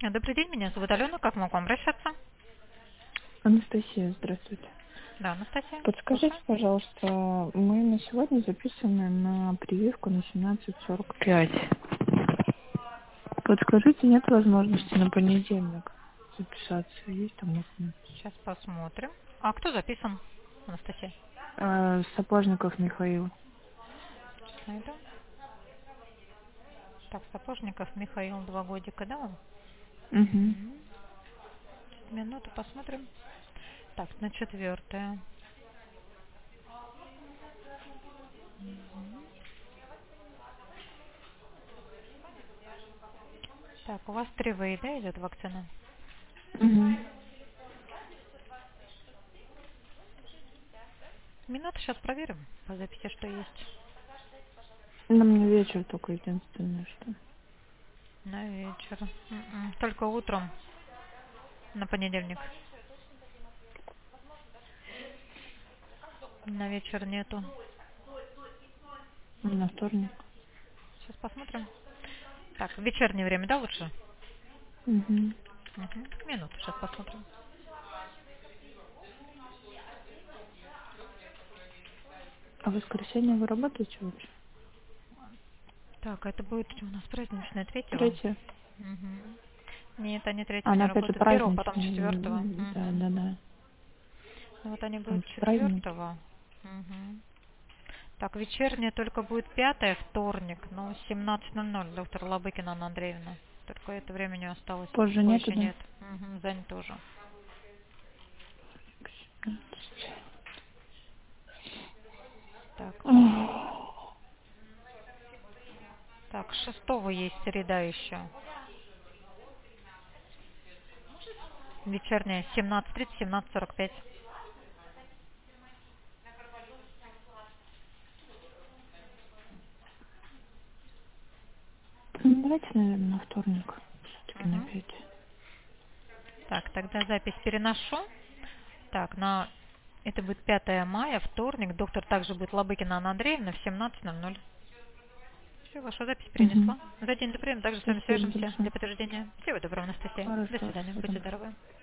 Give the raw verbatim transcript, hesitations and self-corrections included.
Добрый день, меня зовут Алена. Как могу вам обращаться? Анастасия, здравствуйте. Да, Анастасия, Подскажите, слушаю. пожалуйста, мы на сегодня записаны на прививку на семнадцать сорок пять. Подскажите, нет возможности на понедельник записаться? Есть там окна? Сейчас посмотрим. А кто записан, Анастасия? А, Сапожников Михаил. Сейчас найду. Так, Сапожников Михаил, два годика, да? он? Угу. Мгм. Минуту посмотрим. Так, на четвертое. Так, у вас три вэ, да, идет вакцина? Угу. Минуту, сейчас проверим по записи, что есть. На мне вечер только единственное, что. На вечер. М-м, Только утром, на понедельник. На вечер нету. На вторник. Сейчас посмотрим. Так, в вечернее время, да, лучше? Угу. Мгм. Минуту, сейчас посмотрим. А в воскресенье вы работаете вообще? Так, это будет у нас праздничное третьего. Третье? Мгм. Нет, они третьего не Она опять же работают. Первого, потом четвертого. праздничная. Да, Мгм. да, да. Ну вот они Там будут же праздники. четвертого. Мгм. Так, вечерняя только будет пятое, вторник, но семнадцать ноль ноль, доктор Лобыкина Анна Андреевна. Только это времени осталось, Позже нету, позже да? нет. Мгм, занято уже. Так, так, шестого есть среда еще. Вечерняя семнадцать тридцать, семнадцать сорок пять. Ну, давайте, наверное, на вторник. Все-таки на Мгм. пять. Так, тогда запись переношу. Так, на это будет пятое мая, вторник. Доктор также будет Лобыкина Анна Андреевна в семнадцать ноль ноль. Все, ваша запись Угу. перенесла. За день до приема также с вами Спасибо свяжемся большое. для подтверждения. Всего доброго, Анастасия. До Хорошо, свидания. всего Будьте доброго. здоровы.